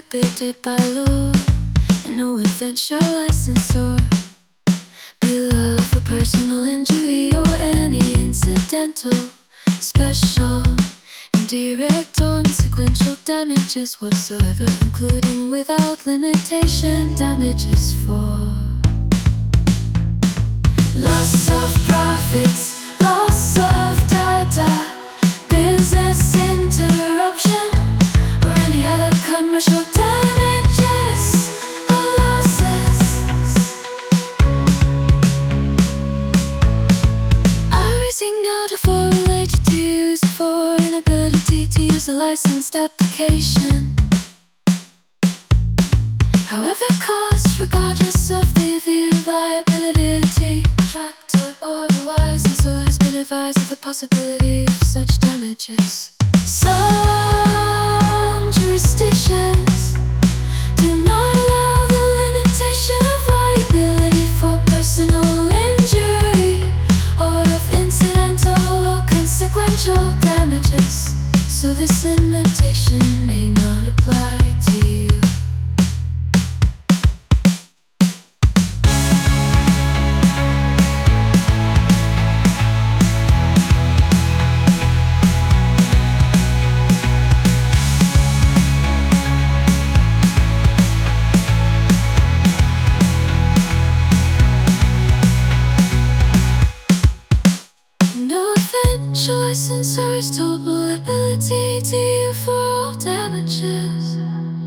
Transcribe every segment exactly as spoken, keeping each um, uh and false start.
prohibited by law, and no eventual licensor. Below for personal injury or any incidental, special, indirect or consequential damages whatsoever, including without limitation damages for loss of profits, loss of data, business interruption, or any other commercial damages or losses. Arising out of or related to use for inability to use a licensed application, however caused, regardless of the viability factor or otherwise, and so has been advised of the possibility of such damages. Some jurisdictions do not allow the limitation of liability for personal injury or of incidental or consequential damages, so this limitation may not apply to you. Licensor's total ability to you for all damages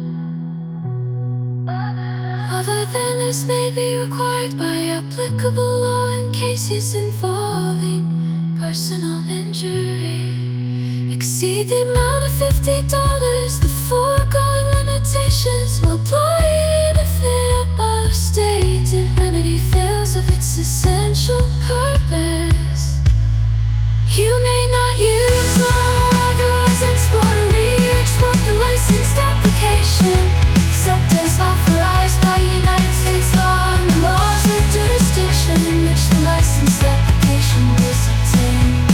other than this may be required by applicable law in cases involving personal injury exceed the amount of fifty dollars. The foregoing limitations will apply even if the above stated remedy fails of its essential purpose. You may not use or otherwise export or re-export the licensed application except as authorized by United States law and the laws of jurisdiction in which the licensed application was obtained.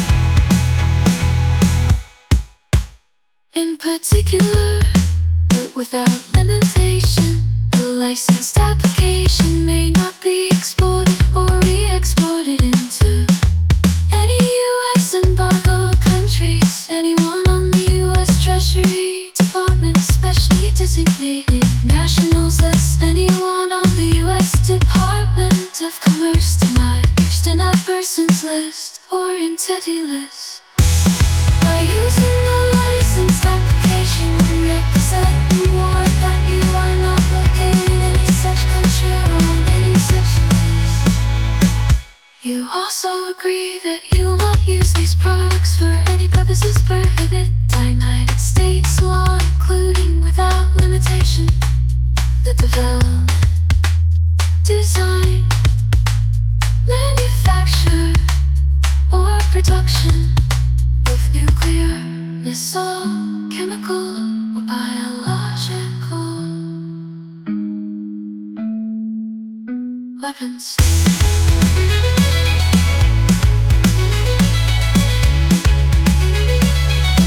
In particular, but without limitation, the licensed application may not be exported or re-exported into any U S embargo countries, anyone on the U S Treasury Department specially designated nationals, thus anyone on the U S Department of Commerce demarched in a persons list or entity list. By using the licensed application, you represent and warrant that you are not located in any such country or on any such list. You also agree that you will not use these products for any purposes prohibited by United States law, including without limitation the development, design, manufacture, or production of nuclear, missile, chemical, or biological weapons.